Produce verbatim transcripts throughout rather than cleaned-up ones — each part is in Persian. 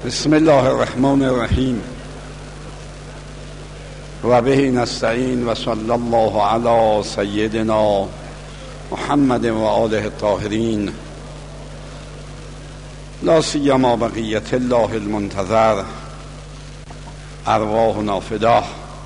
بسم الله الرحمن الرحیم و به نستعین و صلی الله علی سیدنا محمد و آله الطاهرین لا سیما بقیت الله المنتظر ارواحنا فداه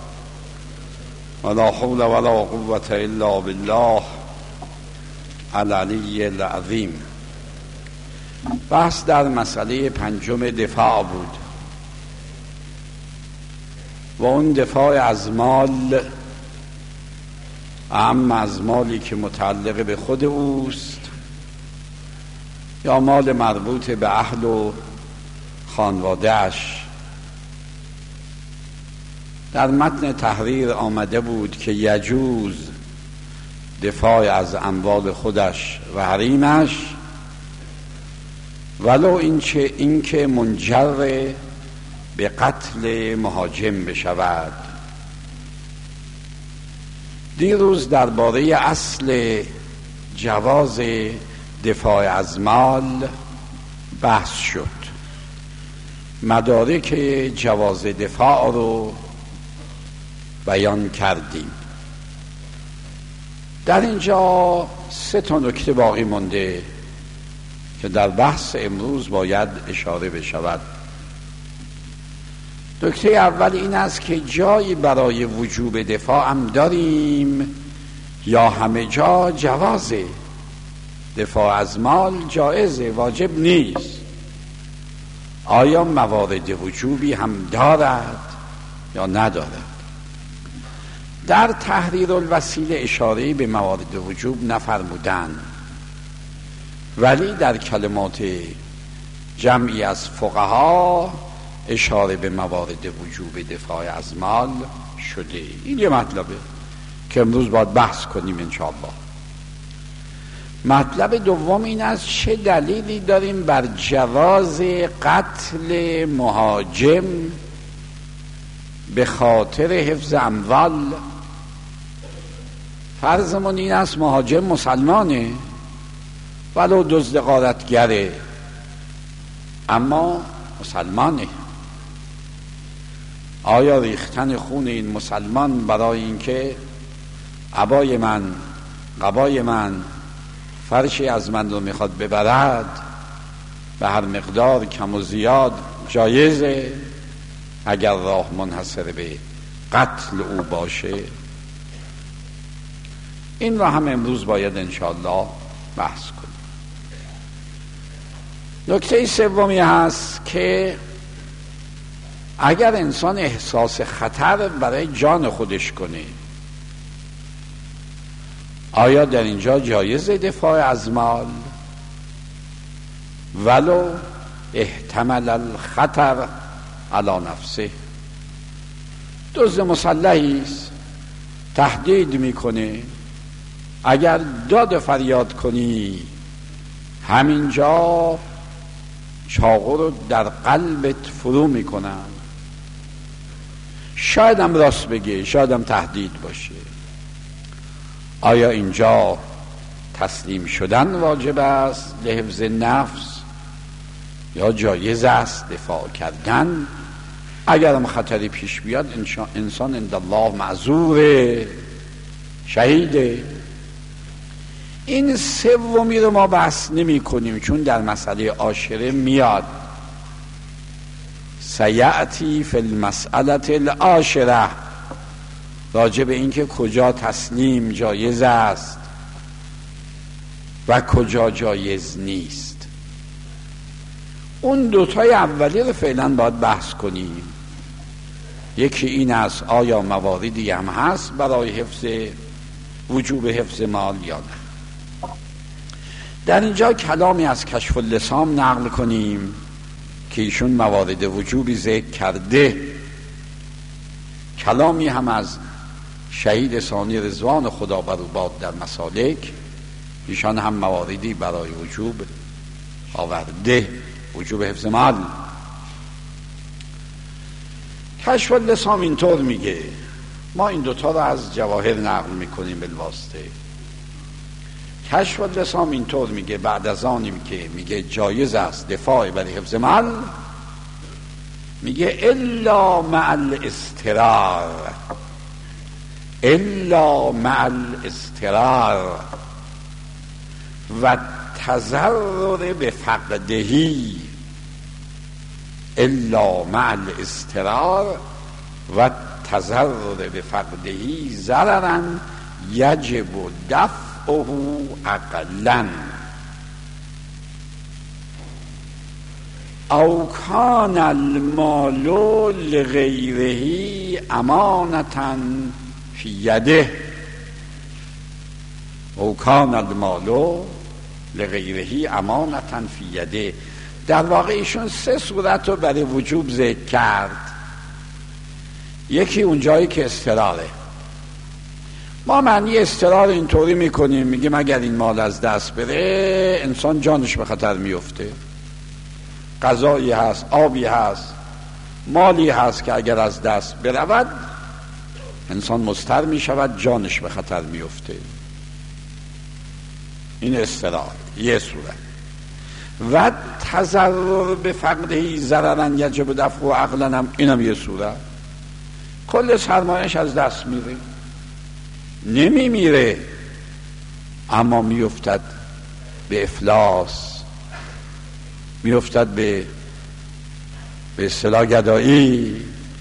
و لا حول ولا قوة الا بالله العلی العظیم. بحث در مسئله پنجم دفاع بود و اون دفاع از مال، اهم از مالی که متعلق به خود اوست یا مال مربوط به اهل و خانواده‌اش. در متن تحریر آمده بود که یجوز دفاع از اموال خودش و حریمش ولو اینکه اینکه منجر به قتل مهاجم بشود. دیروز درباره اصل جواز دفاع از مال بحث شد. مدارک جواز دفاع رو بیان کردیم. در اینجا سه تا نکته باقی مونده که در بحث امروز باید اشاره بشود. نکته اول این است که جایی برای وجوب دفاع هم داریم یا همه جا جوازه؟ دفاع از مال جایزه، واجب نیست. آیا موارد وجوبی هم دارد یا ندارد؟ در تحریر الوسیله اشاره به موارد وجوب نفرمودند، ولی در کلمات جمعی از فقها اشاره به موارد وجوب دفاع از مال شده. این یه مطلبه که امروز باید بحث کنیم انشاءالله. مطلب دوم این است چه دلیلی داریم بر جواز قتل مهاجم به خاطر حفظ اموال. فرضمون این است مهاجم مسلمانه ولو دزد غارتگره، اما مسلمانه. آیا ریختن خون این مسلمان برای اینکه عبای من، قبای من، فرشی از من رو میخواد ببرد به هر مقدار کم و زیاد جایزه اگر راه منحصر به قتل او باشه؟ این را هم امروز باید انشاءالله بحث کنیم. نکته سومی هست که اگر انسان احساس خطر برای جان خودش کنه، آیا در اینجا جایز دفاع از مال ولو احتمل الخطر علی نفسه؟ دزد مسلحی است، تهدید میکنه، اگر داد فریاد کنی همینجا چاقو رو در قلبت فرو میکنن. شاید هم راست بگه، شاید هم تهدید باشه. آیا اینجا تسلیم شدن واجب است لحفظ نفس یا جایز است دفاع کردن؟ اگر هم خطری پیش بیاد انسان عند الله معذوره، شهیده. این سومی رو ما بحث نمی کنیم چون در مسئله عاشره میاد. سیأتی فی المسئله العاشره، راجع به این که کجا تسلیم جایز است و کجا جایز نیست. اون دوتای اولی رو فعلا باید بحث کنیم. یکی این است آیا مواردی هم هست برای حفظ وجوب حفظ مال یا نه. در اینجا کلامی از کشف اللسان نقل کنیم که ایشون موارد وجوبی ذکر کرده. کلامی هم از شهید ثانی رضوان خدا بر او باد در مسالک، ایشان هم مواردی برای وجوب آورده، وجوب حفظ مال. کشف اللسان اینطور میگه، ما این دوتا رو از جواهر نقل میکنیم بالواسطه. کشف اللسان اینطور میگه بعد از آنیم که میگه جایز است دفاع برای حفظ مال، میگه الا مع الاضطرار، الا مع الاضطرار و تضرر به فقدهی، الا مع الاضطرار و تضرر به فقدهی ضررا یجب دفعه عقلا او کان المال لغیره امانتا فی یده، او کان المال لغیره امانتا فی یده. در واقع ایشون سه صورت رو برای وجوب ذکر کرد. یکی اون جایی که اضطراره، ما معنی اضطرار اینطوری میکنیم، میگیم اگر این مال از دست بره انسان جانش به خطر میفته، غذایی هست، آبی هست، مالی هست که اگر از دست برود انسان مضطر میشود، جانش به خطر میفته. این اضطرار یه صورت. و تضرر به فقدهی ضررا یجب دفعه عقلا، هم اینم یه صورت. کل سرمایش از دست میره، نمی میره اما میفتد به افلاس، میفتد به به اصطلاح گدایی.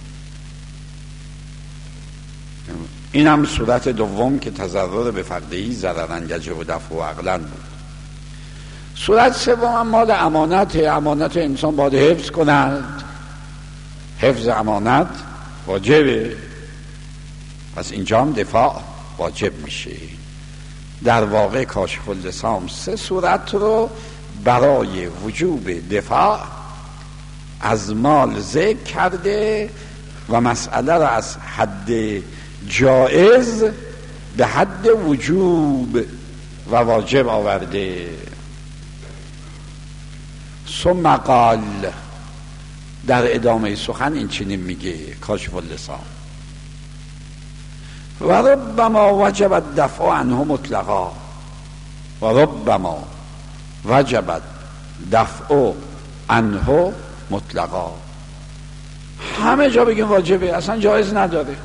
این هم صورت دوم که تضرر به فقدهی ضررا یجب دفعه عقلا بود. صورت سوم هم مال امانت، امانت انسان باید حفظ کند، حفظ امانت واجبه، پس اینجا هم دفاع واجب میشه. در واقع کاشف اللسان سه صورت رو برای وجوب دفاع از مال ذکر کرده و مسئله را از حد جایز به حد وجوب و واجب آورده. ثم قال، در ادامه سخن این چنین میگه کاشف اللسان: و ربما وجب الدفع عنه مطلقا، و ربما وجب دفع عنه مطلقا. همه جا بگیم واجبه، اصلا جایز نداره.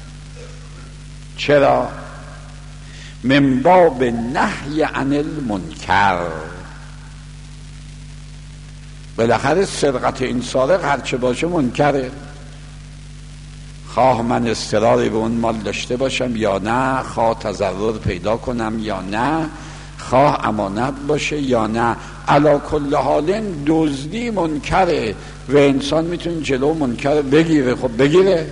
چرا؟ من باب نهی عن المنکر. بالاخره سرقت این سارق هرچه باشه منکره، خواه من اضطراری به اون مال داشته باشم یا نه، خواه تضرر پیدا کنم یا نه، خواه امانت باشه یا نه، علا کل حال دزدی منکره و انسان میتونه جلو منکر بگیره. خب بگیره.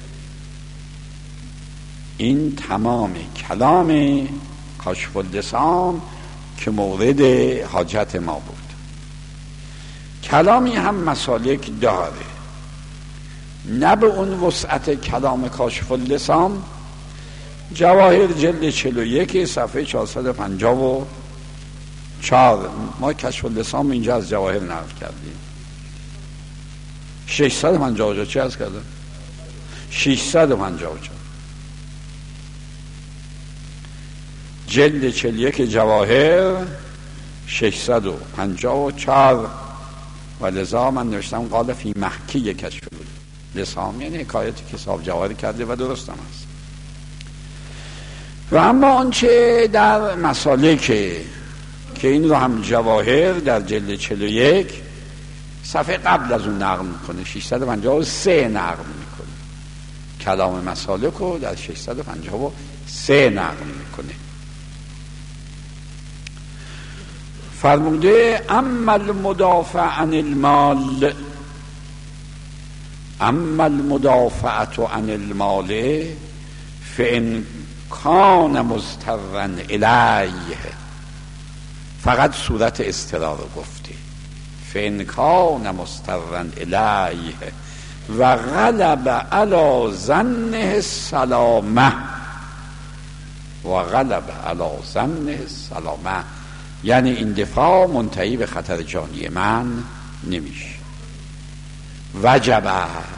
این تمام کلام کاشف اللسان که مورد حاجت ما بود. کلامی هم مسالک داره، نه به اون وسعت کلام کاشف اللسان. جواهر جلد چهل و یک صفحه چهارصد و پنجاه و چهار، ما کاشف اللسان اینجا از جواهر نقل کردیم. ششصد و پنجاه و چهار چه از کردم؟ ششصد و پنجاه و چهار جلد چهل و یک جواهر ششصد و پنجاه و چهار. و لذا من نوشتم قال فی محکی کشف لسان، یعنی حکایتی که صاحب جواهر کرده و درست هم است. و اما آنچه در مسالک که این رو هم جواهر در جلد چهل و یک صفحه قبل از اون نقل میکنه، ششصد و پنجاه و سه نقل میکنه، کلام مسالک رو در ششصد و پنجاه و سه نقل میکنه. فرموده اما المدافع عن المال، اما المدافعت عن المال فان کان مضطرا الیه، فقط صورت اضطرار رو گفته، فان کان مضطرا الیه و غلب علی ظنه السلامه، و غلب علی ظنه السلامه، یعنی این دفاع منتهی به خطر جانی من نمیشه. وجب،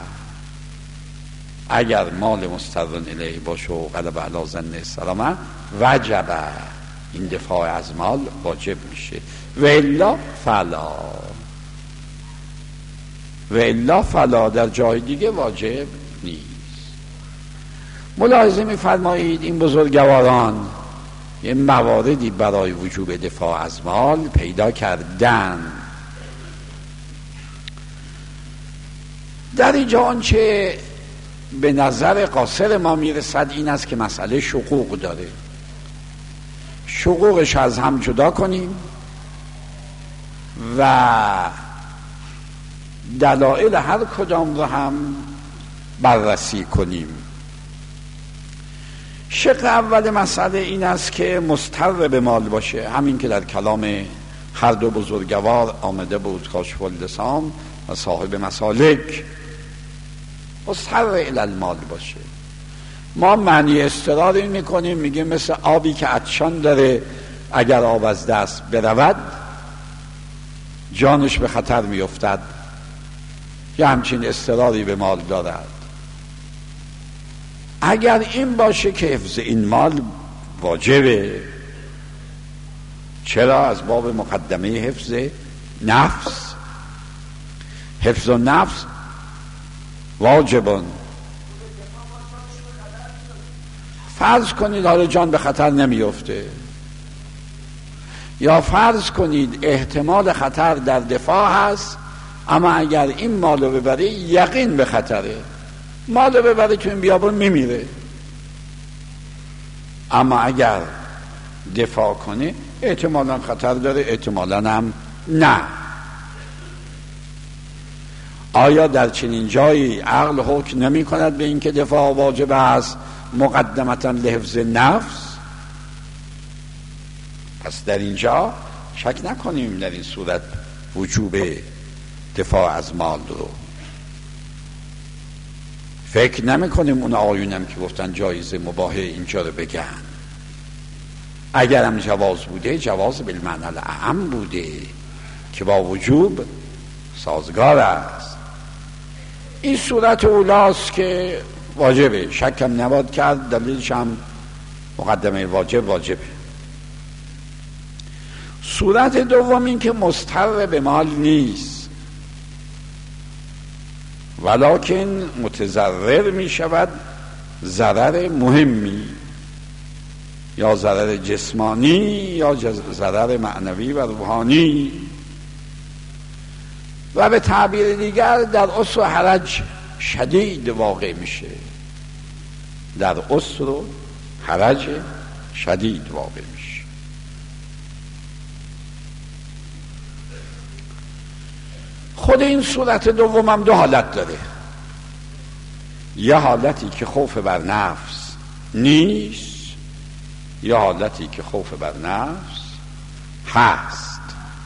اگر مال مضطرن الیه باشه و غلب علی ظنه السلامه، وجب، این دفاع از مال واجب میشه. و الا فلا، و الا فلا، در جای دیگه واجب نیست. ملاحظه می‌فرمایید این بزرگواران یه مواردی برای وجوب دفاع از مال پیدا کردن. در اینجا آنچه به نظر قاصر ما میرسد این است که مسئله شقوق داره، شقوقش از هم جدا کنیم و دلایل هر کدام رو هم بررسی کنیم. شق اول مسئله این است که مضطر به مال باشه، همین که در کلام هر دو بزرگوار آمده بود، کاشف اللسان و صاحب مسالک، مضطر الی المال باشه. ما معنی اضطرار این میکنیم، میگیم مثل آبی که عطشان داره اگر آب از دست برود جانش به خطر میافتد، یا همچین اضطراری به مال دارد. اگر این باشه که حفظ این مال واجبه، چرا؟ از باب مقدمه حفظ نفس. حفظ نفس واجبون. فرض کنید حالا جان به خطر نمیفته، یا فرض کنید احتمال خطر در دفاع هست، اما اگر این مالو ببره یقین به خطره، مالو ببره تو این بیابون میمیره. اما اگر دفاع کنه احتمالا خطر داره، احتمالا هم نه. آیا در چنین جایی عقل حکم نمی کند به این که دفاع واجب است مقدمتا لحفظ نفس؟ پس در اینجا شک نکنیم در این صورت وجوب دفاع از مال رو. فکر نمی کنیم اون آیونم که گفتن جایزه مباهه اینجا رو بگن. اگرم جواز بوده جواز بالمعنی الاعم بوده که با وجوب سازگار است. این صورت اولاست که واجبه، شکم نباید کرد، دلیلش هم مقدمه واجب واجبه. صورت دوم این که مضطر به مال نیست ولکن متضرر می شود ضرر مهمی، یا ضرر جسمانی یا ضرر معنوی و روحانی، و به تعبیر دیگر در عسر و حرج شدید واقع میشه، در عسر و حرج شدید واقع میشه. خود این صورت دوم هم دو حالت داره. یه حالتی که خوف بر نفس نیست، یه حالتی که خوف بر نفس هست.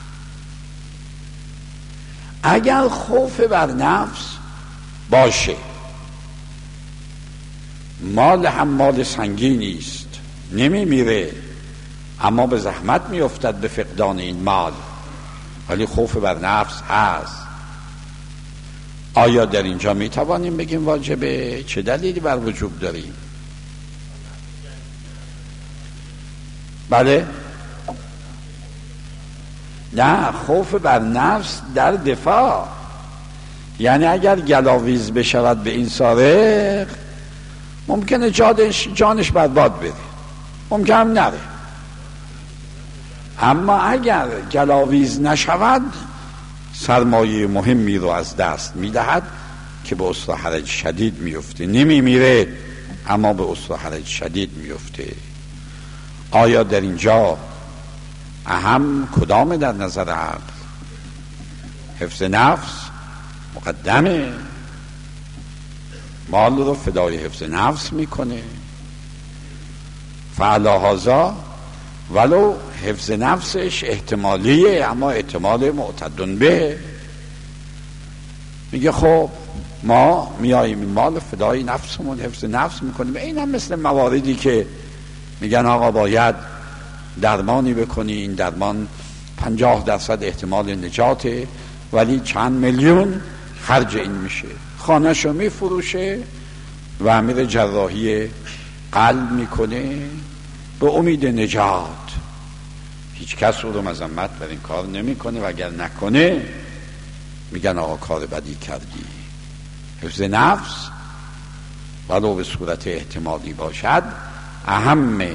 اگر خوف بر نفس باشه، مال هم مال سنگینی است، نمی میره اما به زحمت می افتد به فقدان این مال، ولی خوف بر نفس هست. آیا در اینجا می توانیم بگیم واجبه؟ چه دلیلی بر وجوب داریم؟ بله؟ نه، خوف بر نفس در دفاع، یعنی اگر گلاویز بشود به این سارق ممکنه جانش, جانش برباد بره، ممکنه هم نره. اما اگر گلاویز نشود سرمایه مهمی رو از دست میدهد که به عسر و حرج شدید میفته، نمی میره اما به عسر و حرج شدید میفته. آیا در اینجا اهم کدام در نظر عقل؟ حفظ نفس مقدمه، مال رو فدای حفظ نفس میکنه، فعلا هذا ولو حفظ نفسش احتمالیه اما احتمال معتدن به. میگه خب ما میاییم این مال فدای نفسمون حفظ نفس میکنیم. این هم مثل مواردی که میگن آقا باید درمانی بکنی، این درمان پنجاه درصد احتمال نجاته ولی چند میلیون خرج این میشه، خانهشو میفروشه و میره جراحی قلب میکنه به امید نجات. هیچ کس او رو مذمت بر این کار نمیکنه و اگر نکنه میگن آقا کار بدی کردی. حفظ نفس ولو به صورت احتمالی باشد اهمه.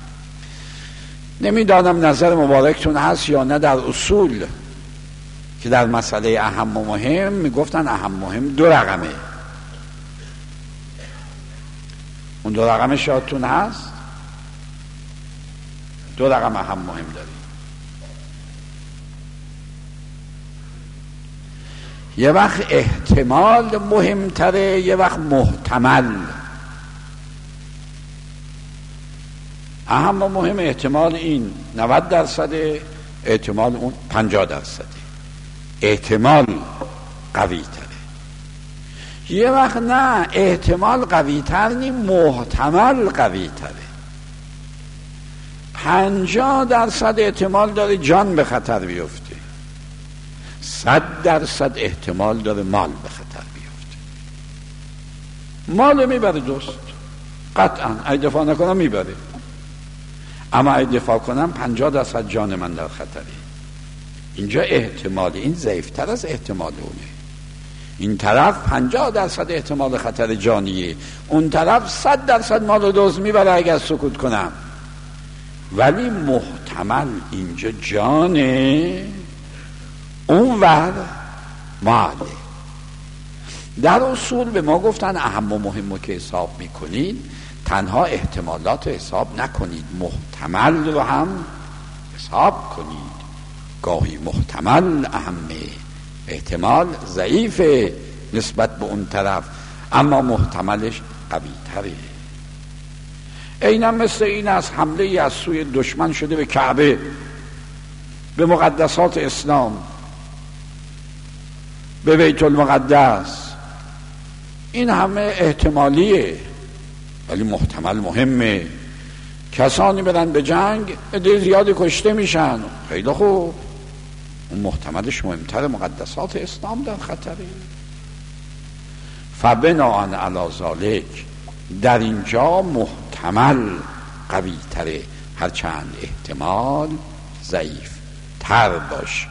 نمیدانم نظر مبارکتون هست یا نه در اصول که در مسئله اهم و مهم میگفتن اهم مهم دو رقمه. اون دو رقم شادتون هست؟ دو رقم اهم مهم داریم. یه وقت احتمال مهمتره، یه وقت محتمل. اهم و مهم احتمال این نود درصده، احتمال اون پنجاه درصده. احتمال قوی تره. یه وقت نه، احتمال قوی تر نی، محتمل قوی تره. پنجاه درصد احتمال داره جان به خطر بیفته، صد درصد احتمال داره مال به خطر بیفته. مال میبره دوست، قطعا اگه دفاع نکنم میبره، اما اگه دفاع کنم پنجاه درصد جان من در خطره. اینجا احتمال این ضعیفتر از احتمال اونه. این طرف پنجاه درصد احتمال خطر جانیه، اون طرف صد درصد مال و دوز میبره اگر سکوت کنم. ولی محتمل اینجا جانه، اون ور ماله. در اصول به ما گفتن اهم و مهم که حساب میکنید تنها احتمالات رو حساب نکنید، محتمل رو هم حساب کنید. گاهی محتمل اهمه، احتمال ضعیفه نسبت به اون طرف، اما محتملش قوی تره. اینم مثل این از حمله ای از سوی دشمن شده به کعبه، به مقدسات اسلام، به بیت المقدس. این همه احتمالیه ولی محتمل مهمه. کسانی برن به جنگ، عده زیادی کشته میشن، خیلی خوب، اون محتملش مهمتر، مقدسات اسلام در خطره. فبناءً علی ذالک در اینجا محتمل قوی تره، هرچند احتمال ضعیف تر باشه.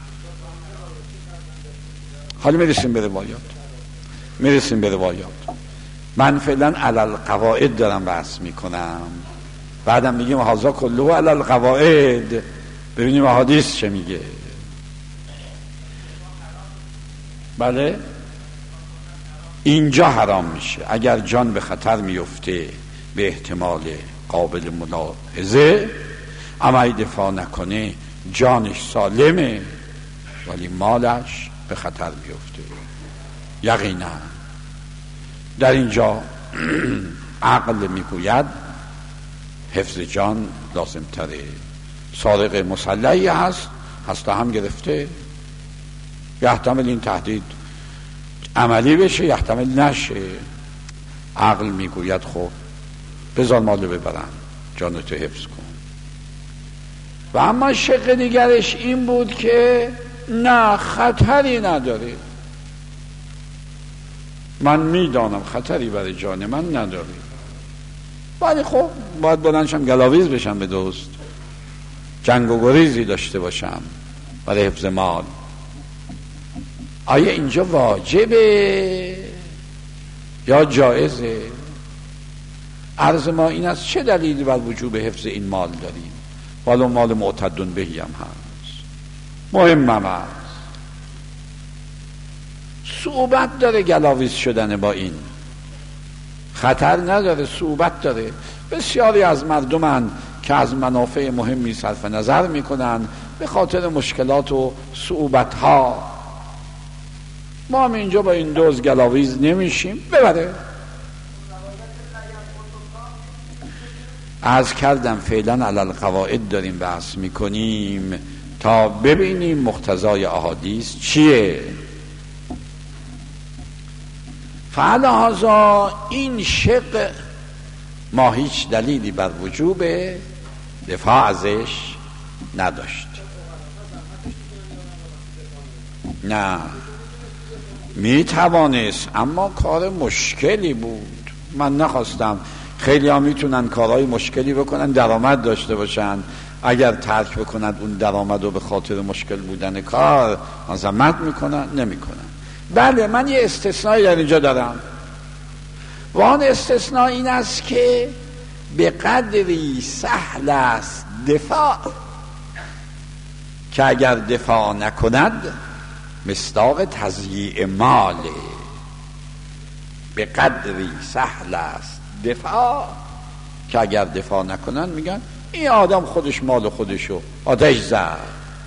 حالا میرسیم به روایات، میرسیم به روایات. من فعلا علی القواعد دارم بحث میکنم، بعدم میگیم هذا کله علی القواعد، ببینیم احادیث چه میگه. بله اینجا حرام میشه اگر جان به خطر میفته به احتمال قابل ملاحظه، اما ای دفاع نکنه جانش سالمه ولی مالش به خطر میفته. یقینا در اینجا عقل میگوید حفظ جان لازم تره. سارق مسلحی هست، هست هم گرفته، یحتمل این تهدید عملی بشه، یحتمل نشه. عقل میگوید خب بذار مالو ببرن، جانتو حفظ کن. و اما شق دیگرش این بود که نه، خطری نداره، من میدانم خطری برای جان من نداره، ولی خب باید بلندشم گلاویز بشم به دوست، جنگ و گریزی داشته باشم برای حفظ مال. آیا اینجا واجبه یا جایزه؟ عرض ما این است چه دلیلی بر وجوب حفظ این مال داریم؟ ولو مال معتدن بهی هم هست، مهم هم هست، صعوبت داره گلاویز شدن با این، خطر نداره، صعوبت داره. بسیاری از مردمن که از منافع مهمی صرف نظر میکنن به خاطر مشکلات و صعوبت ها. ما هم اینجا با این دوز گلاویز نمیشیم، ببره. عرض کردم فعلا علی القواعد داریم بحث میکنیم تا ببینیم مقتضای احادیث چیه. فعلهذا این شق ما هیچ دلیلی بر وجوب دفاع ازش نداشت. نه می توانست، اما کار مشکلی بود. من نخواستم، خیلی ها میتونن کارهای مشکلی بکنن درآمد داشته باشن، اگر ترک بکنند اون درآمد رو به خاطر مشکل بودن کار مذمت میکنن نمیکنن. بله من یه استثنایی در اینجا دارم و آن استثناء این است که به قدری سهل است دفاع که اگر دفاع نکند مصداق تضییع ماله. به قدری سهل است دفاع که اگر دفاع نکنن میگن این آدم خودش مال خودشو آتش زد.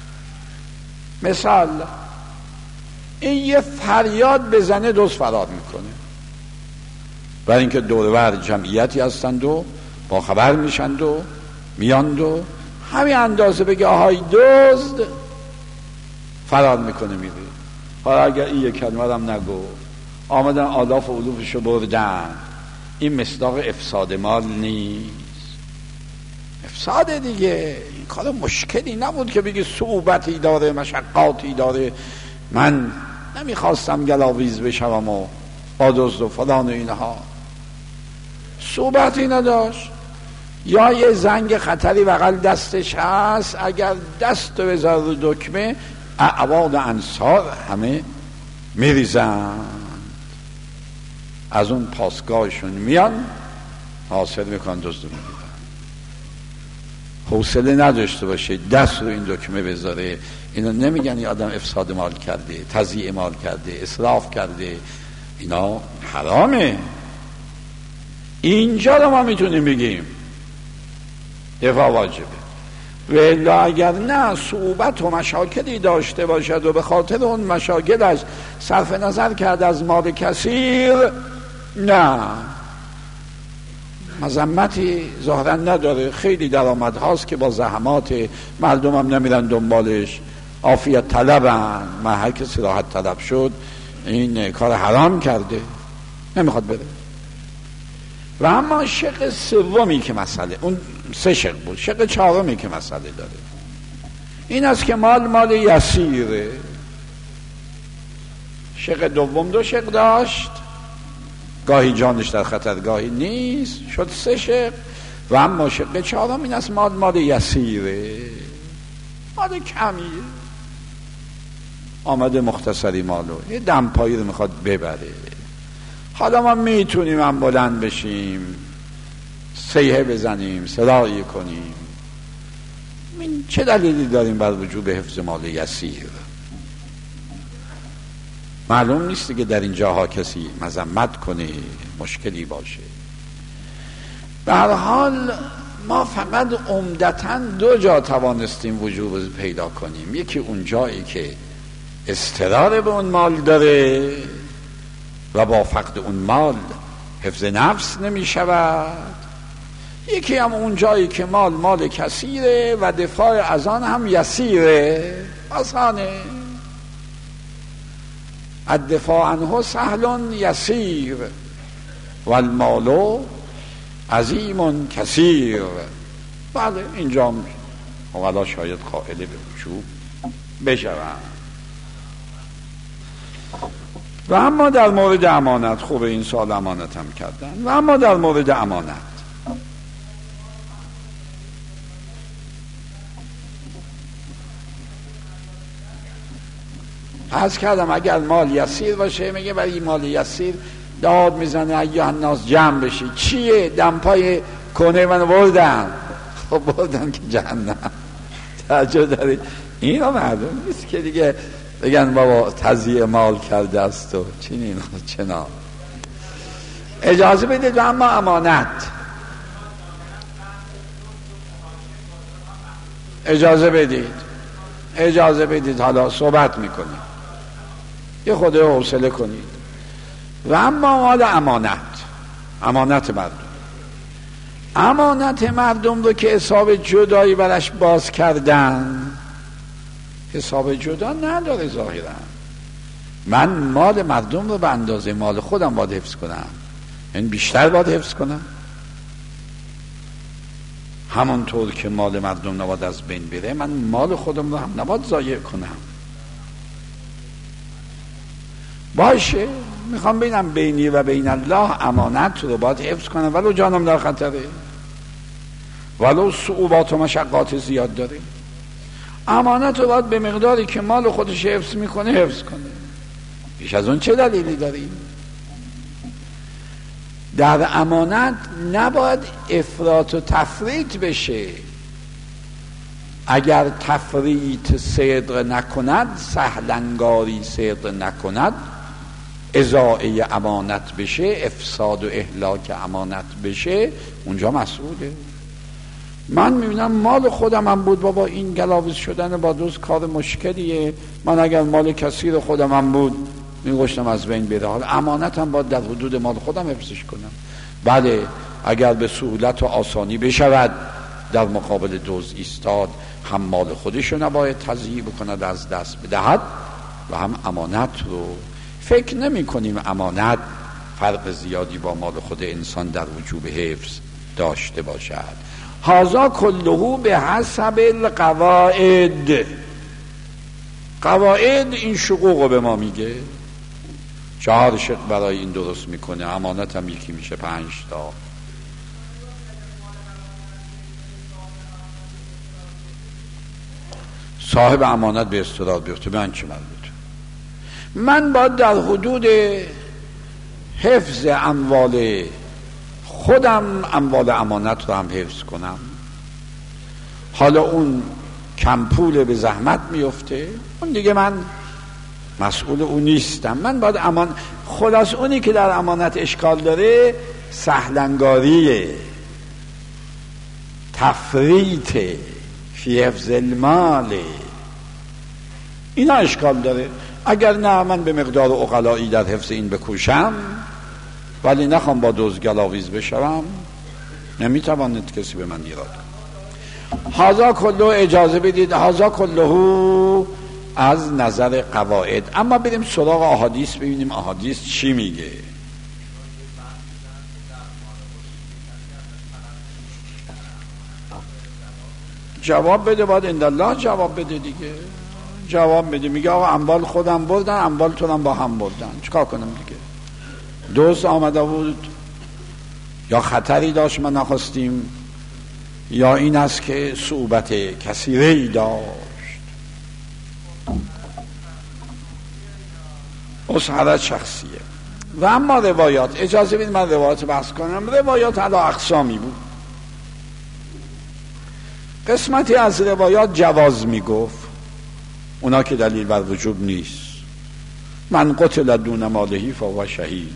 مثال این یه فریاد بزنه دوست فرار میکنه، برای اینکه دورور جمعیتی هستند و با خبر میشند و میاند و همین اندازه بگه آهای دزد فرار میکنه میره. حالا اگر این یک کلمه هم نگو آمدن آلاف و علوفشو بردن، این مصداق افساد مال نیست؟ افساد دیگه. این کار مشکلی نبود که بگی صعوبتی داره مشقاتی داره، من نمیخواستم گلاویز بشم و با دزد و فلان و اینها. صعوبتی نداشت. یا یه زنگ خطری بغل دستش هست، اگر دست بذار رو دکمه اعواد انصار همه میریزن، از اون پاسگاهشون میان حاصل میکنن دزد رو میگیرن. حوصله نداشته باشه دست رو این دکمه بذاره. اینا نمیگن یه آدم افساد مال کرده، تضییع مال کرده، اسراف کرده، اینا حرامه. اینجا رو ما میتونیم بگیم دفاع واجبه. ولی اگر نه صعوبت و مشاکلی داشته باشد و به خاطر اون مشاکلش صرف نظر کرد از مال کثیر، نه مذمتی ظاهرا نداره. خیلی درآمد هاست که با زحمات مردم هم نمیرن دنبالش، عافیت طلبن. من هر کسی راحت طلب شد این کار حرام کرده نمیخواد بره. و اما شق سومی که مسئله، اون سه شق بود، شق چهارمی که مسئله داره این است که مال مال یسیره. شق دوم دو شق داشت، گاهی جانش در خطر گاهی نیست، شد سه شق. و اما شق چهارم این است مال مال یسیره، مال کمیه، آمده مختصری مالو یه دمپایی رو میخواد ببره. حالا ما میتونیم هم بلند بشیم، صیحه بزنیم، صدایی کنیم، این چه دلیلی داریم بر وجوب حفظ مال یسیر؟ معلوم نیست که در این جاها کسی مذمت کنه، مشکلی باشه. به هر حال ما فقط عمدتاً دو جا توانستیم وجوب پیدا کنیم. یکی اون جایی که استرار به اون مال داره و با فقد اون مال حفظ نفس نمی شود. یکی هم اون جایی که مال مال کثیره و دفاع از آن هم یسیره، آسانه. الدفاع عنه سهل یسیر و المال عظیم کثیر. بله اینجا اولا شاید قائل به وجوب بشوند. و اما در مورد امانت، خوب این سال امانت هم کردن. و اما در مورد امانت عرض کردم اگر مال یسیر باشه میگه برای این مال یسیر داد میزنه ایها الناس جمع بشی. چیه؟ دمپای کنه منو بردن. خب بردن که جهنم. توجه دارید؟ این رو معلوم نیست که دیگه بگن بابا تضییع مال کرده است و چین این چنا. اجازه بدید. و اما امانت اجازه بدید اجازه بدید حالا صحبت میکنیم، یه خود حوصله کنید. و اما مال امانت، امانت مردم، امانت مردم رو که حساب جدایی برش باز کردن، حساب جدا نداره ظاهرا. من مال مردم رو به اندازه مال خودم باید حفظ کنم، این بیشتر باید حفظ کنم. همانطور که مال مردم نباید از بین بره، من مال خودم رو هم نباید ضایع کنم. باشه میخوام ببینم بینی و بین الله امانت رو باید حفظ کنم ولو جانم در خطره. ولو صعوبات و مشقات زیاد داره. امانت رو باید به مقداری که مال خودش حفظ میکنه حفظ کنه. بیش از اون چه دلیلی داریم؟ در امانت نباید افراط و تفریط بشه. اگر تفریط صدق نکند، سهلنگاری صدق نکند، اضاعه امانت بشه، افساد و اهلاک امانت بشه، اونجا مسئوله. من میبینم مال خودم هم بود، بابا این گلاویز شدن با دوست کار مشکلیه، من اگر مال کسی رو خودم هم بود میگوشتم از بین بره. حالا امانتم باید در حدود مال خودم حفظش کنم. بله اگر به سهولت و آسانی بشود در مقابل دزد ایستاد، هم مال خودش رو نباید تضییع بکند از دست بدهد و هم امانت رو. فکر نمی کنیم امانت فرق زیادی با مال خود انسان در وجوب حفظ داشته باشد. هذا کله به حسب القواعد. قواعد این شقوق رو به ما میگه. چهار شق برای این درست میکنه، امانت هم یکی میشه پنج تا. صاحب امانت به اضطرار بیفته، من چه مربوطه؟ من باید در حدود حفظ اموال خودم اموال امانت رو هم حفظ کنم. حالا اون کم پول به زحمت میفته، اون دیگه من مسئول اون نیستم. من باید امان خلاص اونی که در امانت اشکال داره سهلنگاریه، تفریط فی حفظ المال، اینا اشکال داره. اگر نه من به مقدار عقلایی در حفظ این بکوشم ولی نخوام با دوز گلاویز بشوم، نمیتواند کسی به من ایراد کنه. هذا کله، اجازه بدید، هذا کله از نظر قواعد. اما بریم سراغ احادیث ببینیم احادیث چی میگه. جواب بده، باید اندالله جواب بده دیگه. جواب بده، میگه آقا اموال خودم بردن، اموال تونم با هم بردن، چیکار کنم دیگه؟ دوست آمده بود یا خطری داشت ما نخواستیم، یا این است که صعوبت کثیره‌ای داشت، اصحرت شخصیه. و اما روایات، اجازه بدید من روایات بحث کنم. روایات علی اقسامی بود. قسمتی از روایات جواز میگفت، اونا که دلیل بر وجوب نیست. من قتل دون مالهی فهو شهید،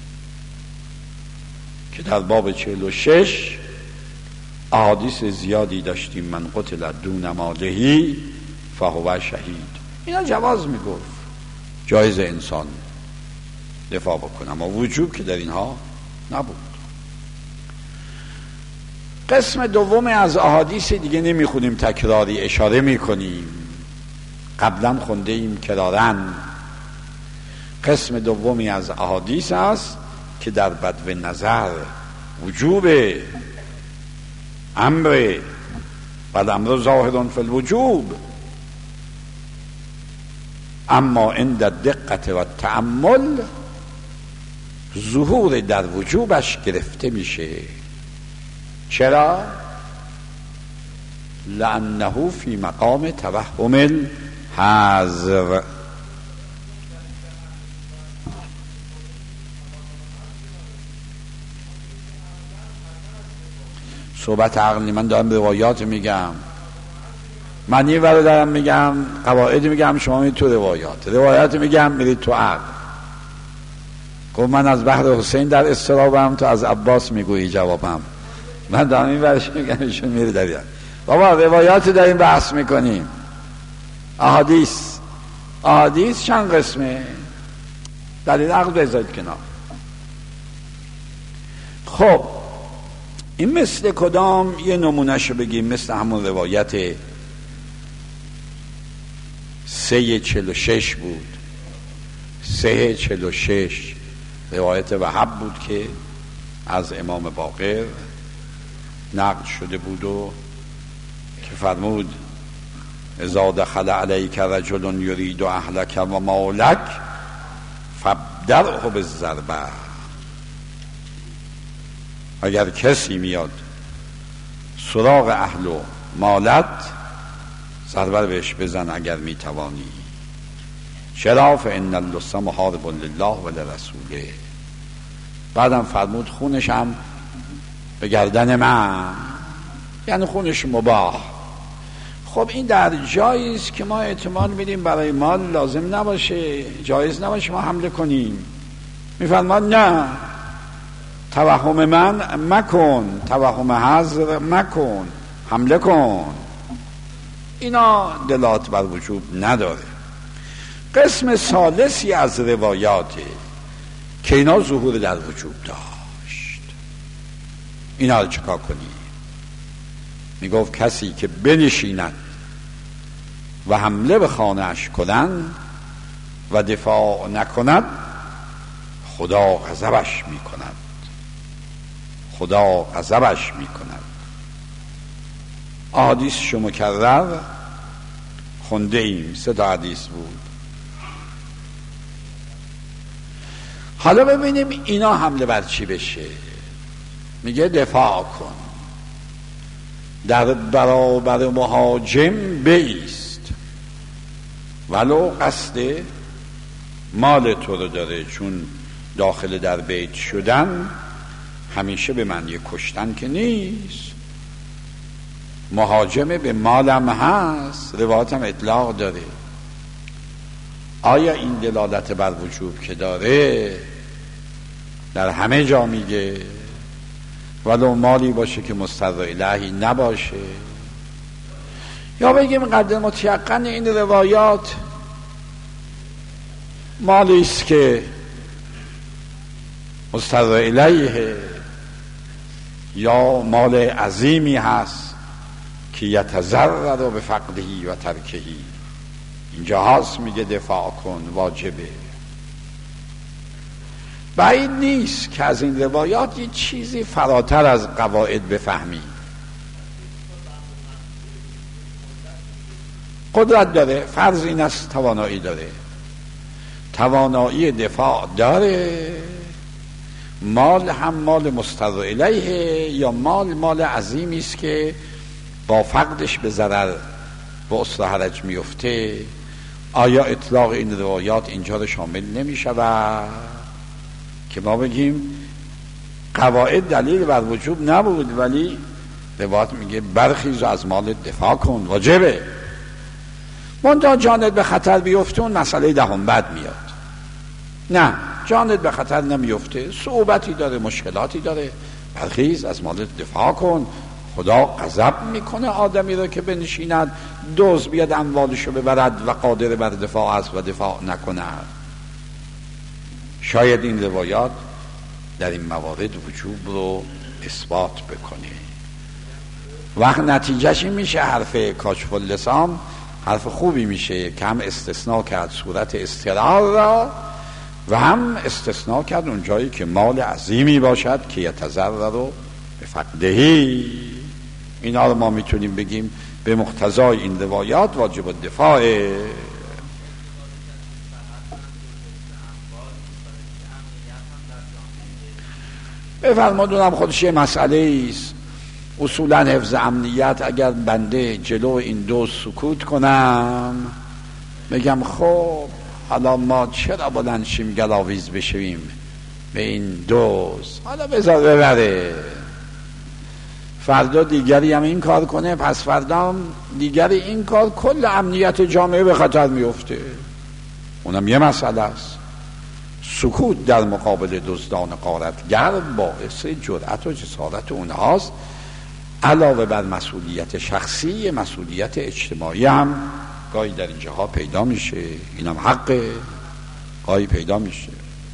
که در باب چهل و شش احادیث زیادی داشتیم، من قتل دون مالهی فهو شهید. اینا جواز میگفت، جایز انسان دفاع بکنم، اما وجوب که در اینها نبود. قسم دوم از احادیث دیگه نمیخونیم، تکراری اشاره میکنیم، قبلا خونده ایم کرارن. قسم دومی از احادیث است که در بدو نظر وجوب امر بل امر ظاهر فی الوجوب، اما عند دقت و تأمل ظهور در وجوبش گرفته میشه. چرا؟ لأنه فی مقام توهم الحظر. صحبت عقلی، من دارم روایات میگم، من یه ور دارم میگم قواعد میگم، شما میرید تو روایات، روایات میگم میرید تو عقل. گفت من از بحر حسین در استرابم، تو از عباس میگویی جوابم. من دارم این ورش میگم، ایشون میره دریا. بابا روایات داریم بحث میکنیم. احادیث احادیث چند قسمه؟ دلیل عقل بذارید کنار. خب این مثل کدام؟ یه نمونهشو بگیم. مثل همون روایت سه چل و شش بود. سه چل و شش روایت وهب بود که از امام باقر نقل شده بود و که فرمود اذا دخل علیک رجل یرید اهلک و مالک فابدره بالضربه. اگر کسی میاد سراغ اهل و مالت سرور بهش بزن اگر میتوانی. چرا؟ فان اللص محارب لله و لرسوله. بعدم فرمود خونش هم به گردن من، یعنی خونش مباح. خب این در جایی است که ما احتمال میدیم برای مال لازم نباشه، جایز نباشه ما حمله کنیم. میفرماد نه، توهم من مکن، توهم حظر مکن، حمله کن. اینا دلالت بر وجوب نداره. قسم ثالثی از روایاته که اینا ظهور در وجوب داشت. اینا رو چکار کنی؟ میگفت کسی که بنشیند و حمله به خانه‌اش کنند و دفاع نکند خدا غضبش میکند، خدا غضبش میکند. احادیث مکرر خونده ایم، سه تا حدیث بود. حالا ببینیم اینا حمله بر چی بشه. میگه دفاع کن، در برابر مهاجم بایست، ولو قصد مال تو رو داره، چون داخل در بیت شدن همیشه به معنی کشتن که نیست. مهاجمه به مالم هست، روایت هم اطلاق داره. آیا این دلالت بر وجوب که داره در همه جا میگه؟ ولو مالی باشه که مستر الهی نباشه؟ یا بگیم قدر متیقن این روایات مالی است که مستر الیه، یا مال عظیمی هست که یتضرر به فقدهی و ترکهی. اینجا هست میگه دفاع کن، واجبه. بعید نیست که از این روایات یه چیزی فراتر از قواعد بفهمی. قدرت داره، فرض این است توانایی داره، توانایی دفاع داره. مال هم مال مستر الیه، یا مال مال عظیمی است که با فقدش به ضرر و اسر حرج میفته. آیا اطلاق این روایات اینجا رو شامل نمی شود که ما بگیم قواعد دلیل بر وجوب نبود ولی روایات میگه برخیز و از مال دفاع کن، واجبه. منتها جانت به خطر بیفته اون مسئله دهم بعد میاد. نه، جانت به خطر نمیفته، صعوبتی داره، مشکلاتی داره، برخیز از مال دفاع کن. خدا غضب میکنه آدمی رو که بنشیند دزد بیاد اموالشو ببرد و قادر بر دفاع است و دفاع نکند. شاید این روایات در این موارد وجوب رو اثبات بکنه. وقت نتیجهش این میشه حرف کاشف اللسان حرف خوبی میشه که هم استثناء کرد صورت استقرار را و هم استثناء کرد اون جایی که مال عظیمی باشد که یتضرر رو به فقدهی. اینا رو ما میتونیم بگیم به مقتضای این روایات واجب الدفاع. بفرمادونم خودش یه مسئله است. اصولا حفظ امنیت، اگر بنده جلو این دو سکوت کنم بگم خب حالا ما چرا بلند شیم گلاویز بشویم به این دوز، حالا بذار ببره، فردا دیگری هم این کار کنه، پس فردا هم دیگری این کار، کل امنیت جامعه به خطر میفته. اونم یه مسئله است. سکوت در مقابل دزدان غارتگر باعث جرأت و جسارت اونهاست، علاوه بر مسئولیت شخصی مسئولیت اجتماعی هم گاهی در این جاها پیدا میشه. اینم حق گاهی پیدا میشه.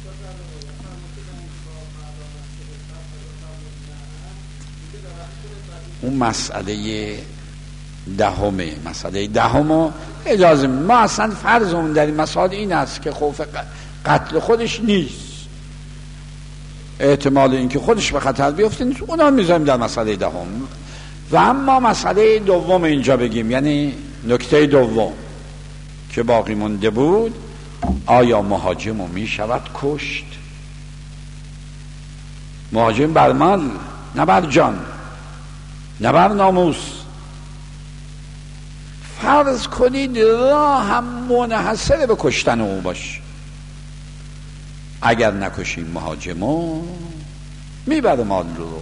اون مسئله دهمه، مسئله دهم اجازه ما اصلا فرضمون در این مسائل این است که خوف قتل خودش نیست، احتمال اینکه خودش به خطر بیفته نیست، اونا میذاریم در مسئله دهم. و اما مسئله دوم اینجا بگیم، یعنی نکته دوم که باقی مونده بود، آیا مهاجمو میشود کشت؟ مهاجم بر مال نه بر جان. نه بر ناموس. فرض کنید راه هم منحصر به کشتن او باش، اگر نکشیم مهاجمو میبره مال رو.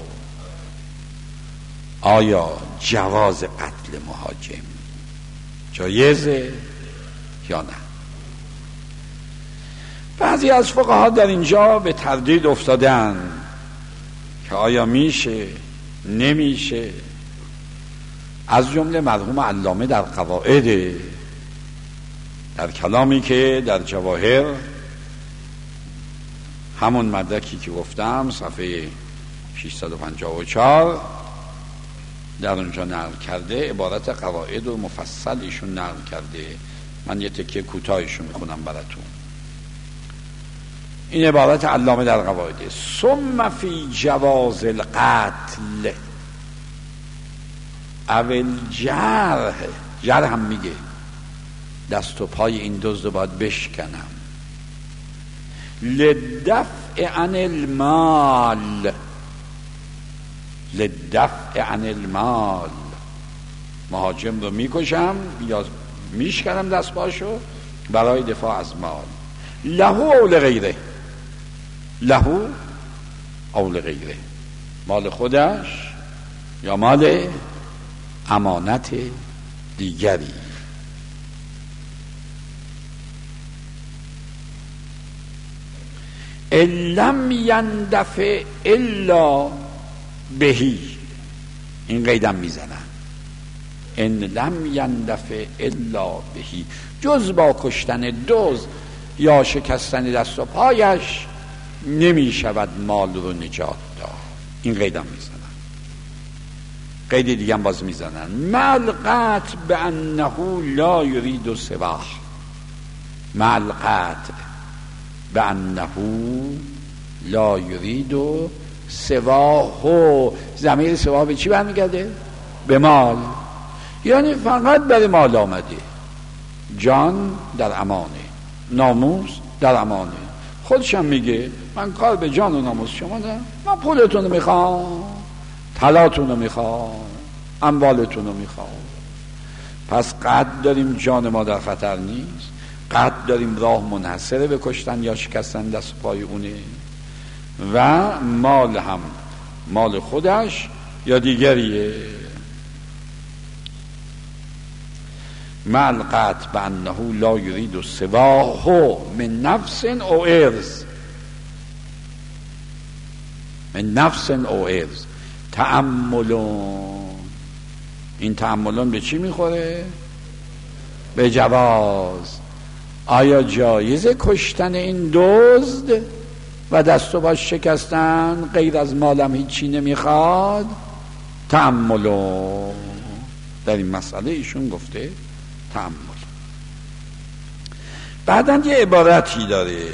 آیا جواز قتل مهاجم جایزه یا نه؟ بعضی از فقها در اینجا به تردید افتادن که آیا میشه نمیشه. از جمله مرحوم علامه در قواعد، در کلامی که در جواهر، همون مدرکی که گفتم صفحه ششصد و پنجاه و چهار، در اونجا نقل کرده، عبارت قواعد و مفصل ایشون نقل کرده. من یه تکه کوتاهشو میخونم براتون. این عبارت علامه در قواعد: ثم فی جواز القتل اول جرح، جرح هم میگه دست و پای این دزد باید بشکنم، لدفع عن المال، لدفع عن المال، مهاجم رو میکشم یا میشکنم دست پاشو برای دفاع از مال. لهو او لغیره، لهو او لغیره، مال خودش یا مال امانت دیگری. لم یندفع الا بهی، این قیدم میزنن، ان لم یندفع الا بهی، جز با کشتن دزد یا شکستن دست و پایش نمی شود مال رو نجات داد. این قیدم میزنن. قید دیگه هم باز میزنن: مع القطع بانه لا یرید سواح، مع القطع بانه لا یرید سواح. ضمیر سواح به چی برمیگرده؟ به مال. یعنی فقط برای مال آمده. جان در امانه، ناموس در امانه. خودشم میگه من کار به جان و ناموس شما دارم، من پولتون رو میخوام، طلاتون رو میخوام، اموالتون رو میخوام. پس قد داریم جان ما در خطر نیست، قد داریم راه منحصره به کشتن یا شکستن دست و پای اونه، و مال هم مال خودش یا دیگریه. مع القطع بانه لا یرید سواح من نفس او عرض، من نفس او عرض. تأملون، این تأملون به چی میخوره؟ به جواز. آیا جایزه کشتن این دزد و دست و باش شکستن؟ غیر از مالم هیچی نمیخواد. تأملون در این مسئله ایشون گفته تأمل. بعداً یه عبارتی داره،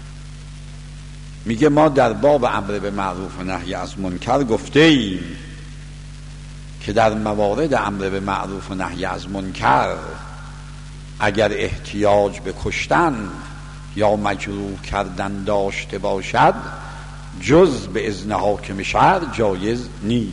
میگه ما در باب امر به معروف و نهی از منکر گفته ایم که در موارد امر به معروف و نهی از منکر اگر احتیاج به کشتن یا مجروح کردن داشته باشد جز به اذن حاکم شرع جایز نیست.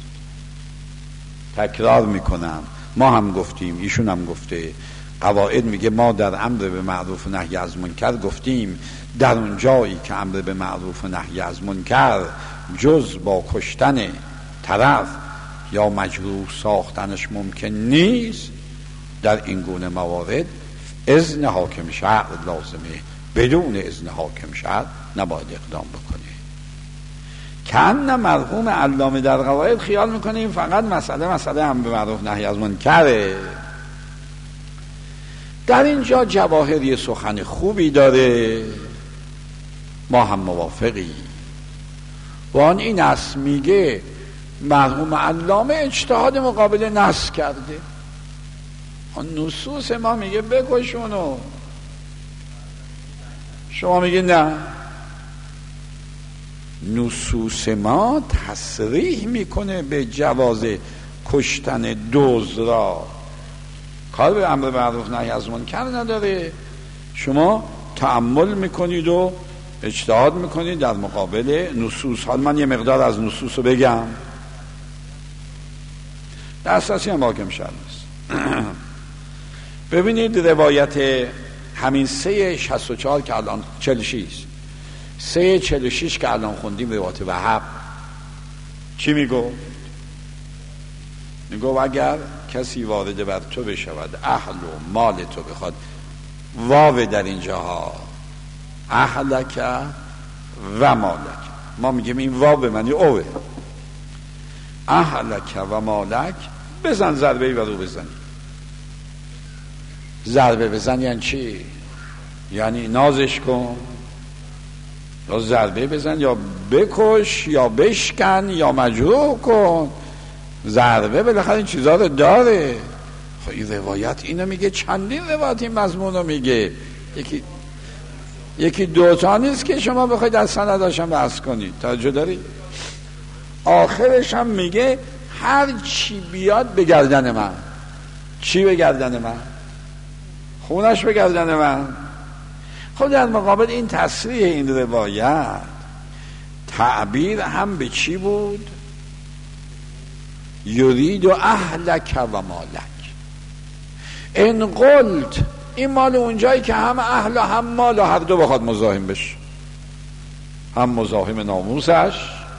تکرار میکنم، ما هم گفتیم، ایشون هم گفته، قواعد میگه ما در امر به معروف و نهی از منکر گفتیم در اون جایی که امر به معروف و نهی از منکر جز با کشتن طرف یا مجروح ساختنش ممکن نیست، در این گونه موارد اذن حاکم شرع لازمه، بدون اذن حاکم شرع نباید اقدام بکنه. کأن مرحوم علامه در قواعد خیال میکنه این فقط مسئله مسئله امر به معروف نهی از منکره. در اینجا جواهری سخن خوبی داره، ما هم موافقی. و آن این است، میگه مرحوم علامه اجتهاد مقابل نص کرده. آن نصوص ما میگه بکشونو، شما میگه نه. نصوص ما تصریح میکنه به جواز کشتن دزد را، کار به امر معروف نهی از منکر نداره. شما تأمل میکنید و اجتهاد میکنید در مقابل نصوص. حال من یه مقدار از نصوص رو بگم. دسترسی هم حاکم شرع نیست. ببینید روایت همین سه شصت و چهار که الان چهل و شش سه چهل و شش که الان خوندیم روایت وهب چی میگو؟ میگو اگر کسی وارد بر تو بشود اهل و مال تو بخواد، واو در اینجاها اهلک و مالک، ما میگیم این واو به معنی اوه، اهلک و مالک، بزن ضربه‌ای و رو بزنی. ضربه بزن یعنی چی؟ یعنی نازش کن، یا ضربه بزن یا بکش یا بشکن یا مجروح کن. ضربه بالاخره این چیزا رو داره. خب این روایت اینو میگه، چندین روایت این مضمون رو میگه، یکی یکی دوتا نیست که شما بخواید از سنداشم بحث کنید. توجه داری؟ آخرش هم میگه هر چی بیاد به گردن من. چی به گردن من؟ خونش به گردن من. خب در مقابل این تصریح این روایت تعبیر هم به چی بود؟ یرید و اهلک و مالک. ان قلت، این مال اونجایی که هم اهل و هم مال و هر دو بخواد مزاحم بشه، هم مزاحم ناموسش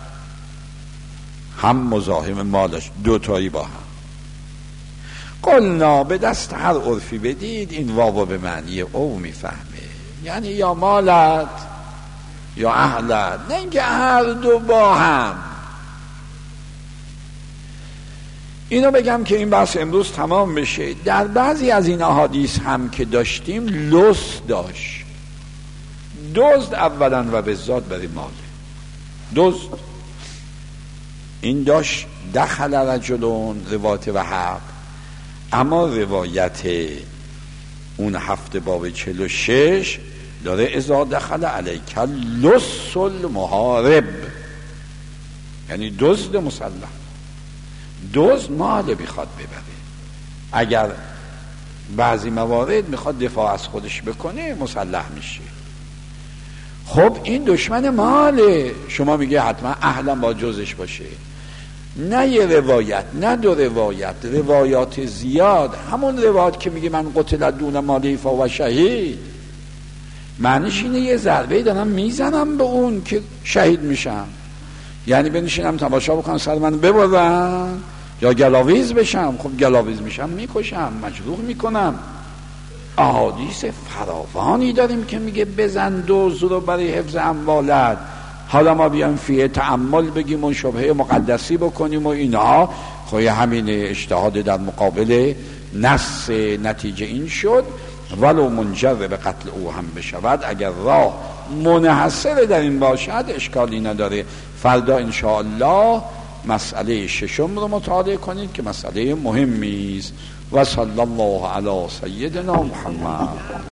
هم مزاحم مالش، دوتایی با هم. قلنا، به دست هر عرفی بدید این واو به معنی او میفهمه، یعنی یا مالت یا اهلت، نه اینکه هر دو با هم. اینو بگم که این بحث امروز تمام بشه. در بعضی از این احادیث هم که داشتیم لص داشت. دزد اولا و به ذات برای ماله. دزد این داشت دخل رجلون روایت وهب، اما روایت اون هفته باب چهل و شش داره اذا دخل علیک لص المحارب، یعنی دزد مسلح. دزد مال میخواد ببره، اگر بعضی موارد میخواد دفاع از خودش بکنه مسلح میشه. خب این دشمن ماله، شما میگه حتما اهلا با جزش باشه. نه یه روایت، نه دو روایت، روایات زیاد. همون روایت که میگه من قتل دون مالی فهو شهید، معنیش اینه یه ضربه دارم میزنم به اون که شهید میشم، یعنی بنشینم تماشا بکنم سر من ببرن یا گلاویز بشم. خب گلاویز میشم میکشم، مجروح میکنم. احادیث فراوانی داریم که میگه بزن دوز رو برای حفظ اموالت. حالا ما بیام فیه تأمل بگیم و شبهه مقدسی بکنیم و اینا، خب همین اجتهاد در مقابل نص نتیجه این شد. ولو منجر به قتل او هم بشود، اگر راه منحصر در این باشد اشکالی نداره. فردا انشاءالله مسئله ششم رو مطالعه کنید که مسئله مهمی است. و صلی الله علی سیدنا محمد.